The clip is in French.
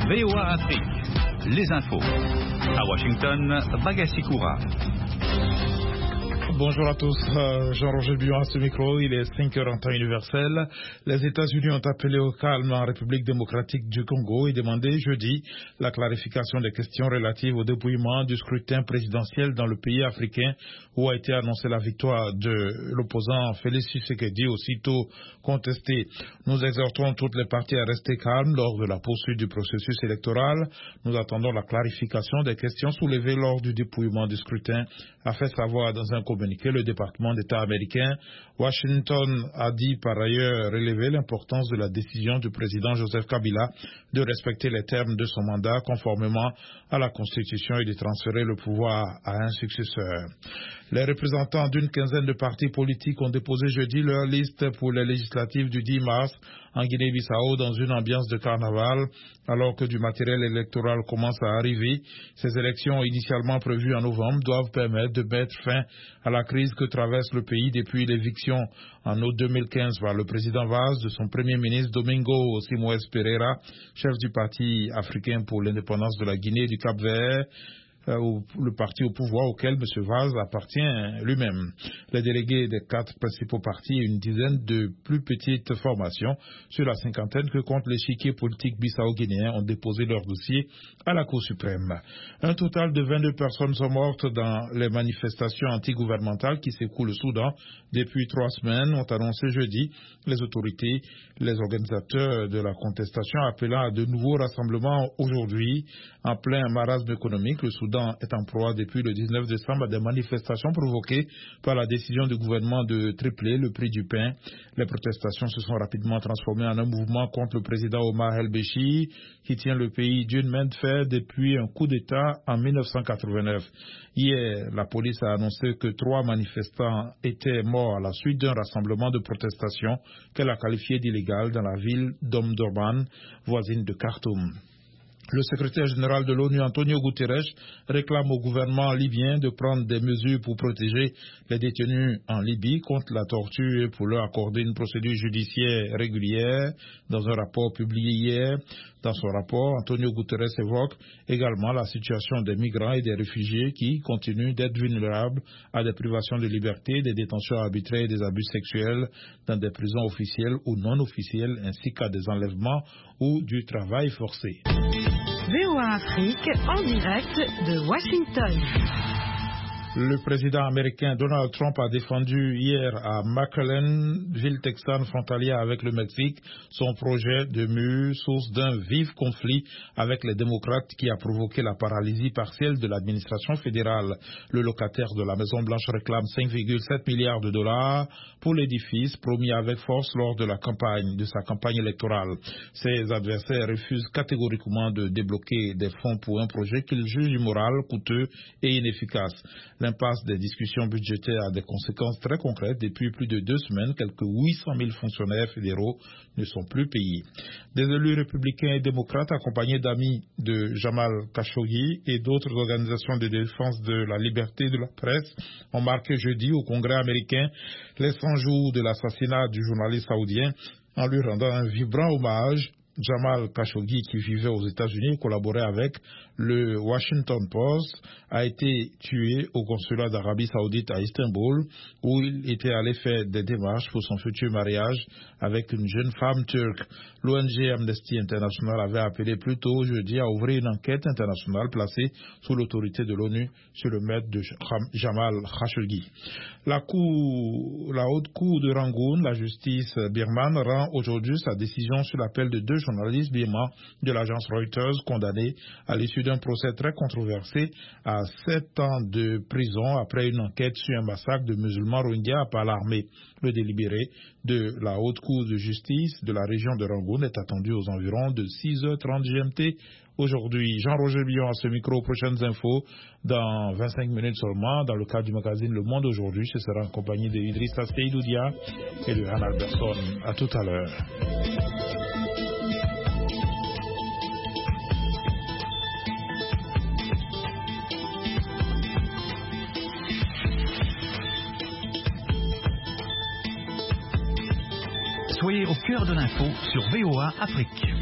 VOA Afrique, les infos. À Washington, Bagassi Koura. Bonjour à tous, Jean-Roger Buon à ce micro, il est 5h en temps universel. Les États-Unis ont appelé au calme en République démocratique du Congo et demandé jeudi la clarification des questions relatives au dépouillement du scrutin présidentiel dans le pays africain où a été annoncée la victoire de l'opposant Félix Tshisekedi, aussitôt contesté. Nous exhortons toutes les parties à rester calmes lors de la poursuite du processus électoral. Nous attendons la clarification des questions soulevées lors du dépouillement du scrutin, a fait savoir dans un communiqué le département d'État américain. Washington a dit par ailleurs relever l'importance de la décision du président Joseph Kabila de respecter les termes de son mandat conformément à la Constitution et de transférer le pouvoir à un successeur. Les représentants d'une quinzaine de partis politiques ont déposé jeudi leur liste pour les législatives du 10 mars en Guinée-Bissau dans une ambiance de carnaval, alors que du matériel électoral commence à arriver. Ces élections initialement prévues en novembre doivent permettre de mettre fin à la crise que traverse le pays depuis l'éviction en août 2015 par le président Vaz de son premier ministre Domingo Simoes Pereira, chef du Parti africain pour l'indépendance de la Guinée et du Cap-Vert, le parti au pouvoir auquel M. Vaz appartient lui-même. Les délégués des 4 principaux partis et une dizaine de plus petites formations sur la cinquantaine que compte l'échiquier politique bissau-guinéen ont déposé leur dossier à la Cour suprême. Un total de 22 personnes sont mortes dans les manifestations antigouvernementales qui secouent le Soudan depuis 3 semaines, ont annoncé jeudi les autorités, les organisateurs de la contestation appelant à de nouveaux rassemblements aujourd'hui. En plein marasme économique, le Soudan est en proie depuis le 19 décembre à des manifestations provoquées par la décision du gouvernement de tripler le prix du pain. Les protestations se sont rapidement transformées en un mouvement contre le président Omar El-Béchir qui tient le pays d'une main de fer depuis un coup d'État en 1989. Hier, la police a annoncé que 3 manifestants étaient morts à la suite d'un rassemblement de protestation qu'elle a qualifié d'illégal dans la ville d'Omdurman, voisine de Khartoum. Le secrétaire général de l'ONU, Antonio Guterres, réclame au gouvernement libyen de prendre des mesures pour protéger les détenus en Libye contre la torture et pour leur accorder une procédure judiciaire régulière. Dans un rapport publié hier, dans son rapport, Antonio Guterres évoque également la situation des migrants et des réfugiés qui continuent d'être vulnérables à des privations de liberté, des détentions arbitraires et des abus sexuels dans des prisons officielles ou non officielles, ainsi qu'à des enlèvements ou du travail forcé. VOA Afrique en direct de Washington. Le président américain Donald Trump a défendu hier à McAllen, ville texane frontalière avec le Mexique, son projet de mur, source d'un vif conflit avec les démocrates qui a provoqué la paralysie partielle de l'administration fédérale. Le locataire de la Maison-Blanche réclame 5,7 milliards de dollars pour l'édifice promis avec force lors de sa campagne électorale. Ses adversaires refusent catégoriquement de débloquer des fonds pour un projet qu'ils jugent immoral, coûteux et inefficace. L'impasse des discussions budgétaires a des conséquences très concrètes. Depuis plus de 2 semaines, quelques 800 000 fonctionnaires fédéraux ne sont plus payés. Des élus républicains et démocrates accompagnés d'amis de Jamal Khashoggi et d'autres organisations de défense de la liberté de la presse ont marqué jeudi au Congrès américain les 100 jours de l'assassinat du journaliste saoudien en lui rendant un vibrant hommage. Jamal Khashoggi, qui vivait aux États-Unis et collaborait avec le Washington Post, a été tué au consulat d'Arabie Saoudite à Istanbul, où il était allé faire des démarches pour son futur mariage avec une jeune femme turque. L'ONG Amnesty International avait appelé plus tôt jeudi à ouvrir une enquête internationale placée sous l'autorité de l'ONU sur le meurtre de Jamal Khashoggi. La haute cour de Rangoon, la justice birmane, rend aujourd'hui sa décision sur l'appel de 2 journalistes birmans de l'agence Reuters condamnés à l'issue d'un procès très controversé à 7 ans de prison après une enquête sur un massacre de musulmans rohingyas par l'armée. Le délibéré de la haute cour de justice de la région de Rangoon est attendu aux environs de 6h30 GMT aujourd'hui. Jean-Roger Buon à ce micro, prochaines infos dans 25 minutes seulement. Dans le cadre du magazine Le Monde aujourd'hui, ce sera en compagnie de Idrissa Seydoudia et de Hannah Alberson. À tout à l'heure. Soyez au cœur de l'info sur VOA Afrique.